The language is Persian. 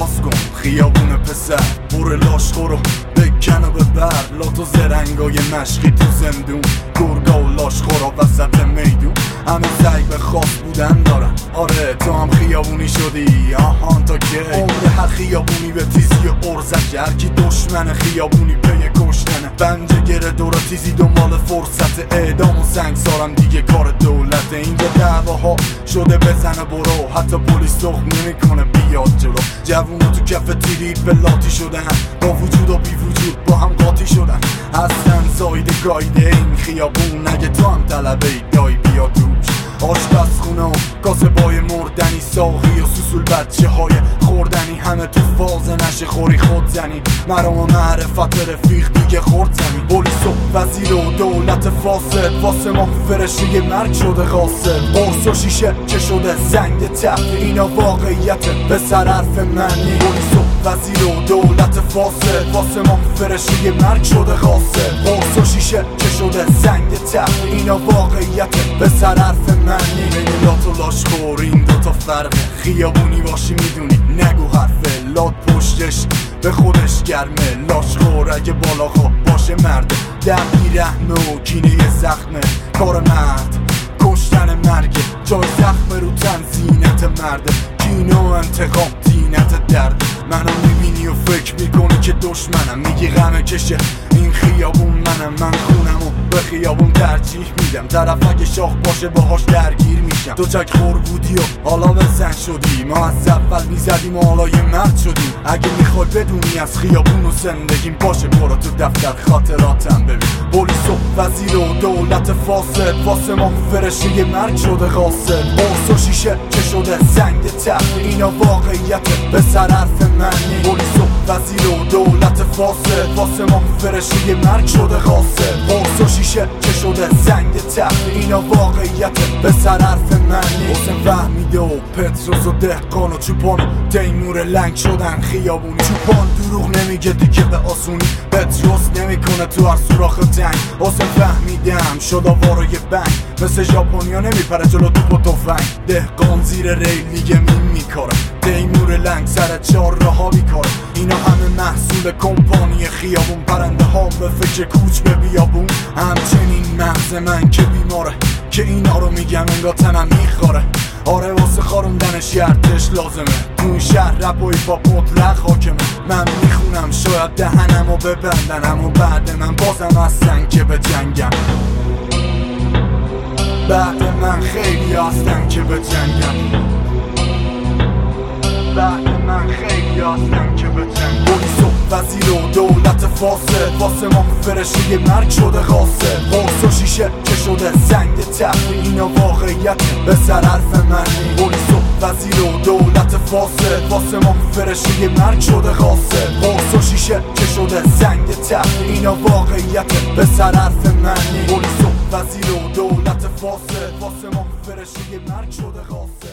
باز کن خیابون پسر، بور لاشخورو بکن و ببر، لاتو زرنگای مشقی تو زندون، گرگا و لاشخورا وسط میدون، همه سعی به خاص بودن دارن. آره تو هم خیابونی شدی آهان تا که عمر هر خیابونی به تیزی و ارزش، هرکی دشمن خیابونی پی کشتنه، بنجه گره دورا تیزی دنبال فرصت اعدام و سنگسارم دیگه کار دولته. اینجا دعواها شده بزنه برو، حتی پلیس تخم نمیکنه بیاد جلو، جوونا تو کف تیرید به لاتی شدن، با وجود و بی وجود با هم قاطی شدن، هستن زایده گایده این خیابون، اگه تو هم طلبه ای دای بیا دوش، آشپزخونه و کاسه بای مردنی، ساقی و سوسول بچه های خوردنی، همه تو فاز نشه خوری خود زنی، مرام و معرفت رفیق دیگه خورد زمین، پلیس و وزیر و دولت فاسد، واسه ما فرشته مرگ شده قاصد، قرص و شیشه چه شده زنگ تفت، اینا واقعیت به سر حرف منی، پلیس و وزیر و دولت فاسد، واسه ما فرشته مرگ شده قاصد، قرص و شیشه چه شده زنگ تفت، اینا واقعیت به سر حرف منی. بین لات و لاشخور این دوتا فرقه، خیابونی باشی میدونی نگو حرفه، لات پشتش به خودش گرمه، لاشخور اگه بالا خواه باشه مرده، دمی رحمه و کینه زخمه، کار مرد کشتن مرگه، جای زخم رو تن زینت مرده، کینه و انتقام زینت درد، منو میبینی و فکر میکنی که دشمنم، میگی غمه کشه این خیابون منم، من خونم و به خیابون ترجیح میدم، طرف اگه شاخ باشه باهاش درگیر میشم، تو چک خور بودی و حالا به زن شدی، ما از اول میزدیم و حالا یه مرد شدیم، اگه میخوای بدونی از خیابون و زندگیم باشه برو تو دفتر خاطراتم ببین، پلیس و وزیر و دولت فاسد، واسه ما فرشته یه مرگ شده قاصد، قرص و شیشه چه شده زنگ تفت، اینا واقعیت به سر حرف منی، پلیس و وزیر و دولت فاسد، واسه ما فرشته یه مرگ شده قاصد، قرص و شیشه چه شده زنگ تفت، اینا واقعیت به سر حرف منی. حسین فهمیده و پتروس و دهقان و چوپان و تیمور لنگ شدن خیابونی، چوپان دروغ نمیگه دیگه به آسونی، پتروس نمیکنه تو هر سوراخ تنگ، حسین فهمیدم شد آوارو یه بنگ، مثل ژاپنیا نمیپره جلو توپ و تفنگ، دهقان زیر ریل دیگه میکاره، تیمور لنگ سر چهار راه بیکاره، اینا همه محصول کمپانی خیابون، پرنده ها به فکر کوچ به بیابون، همچنین مغز من که بیماره که اینا رو میگم انگار تنم میخواره، آره واسه خاروندنش یرتش لازمه، تو این شهر رپ و ایپاپ مطلق حاکمه، من میخونم شاید دهنمو ببندن، اما بعد من بازم هستن که به جنگم، بعد من خیلی هستن که به جنگم، بعد من خیلی هستن که به جنگم، پلیس و وزیر و دولت فاسد، واسه ما فرشته یه مرگ شده قاصد، قرص و شیشه چه شده زنگ تفت، اینا واقعیت به سر حرف منی، پلیس و وزیر و دولت فاسد، واسه ما فرشته یه مرگ شده قاصد، قرص و شیشه چه شده زنگ تفت، اینا واقعیت به سر حرف منی، پلیس و وزیر و دولت فاسد، واسه ما فرشته یه مرگ شده قاصد.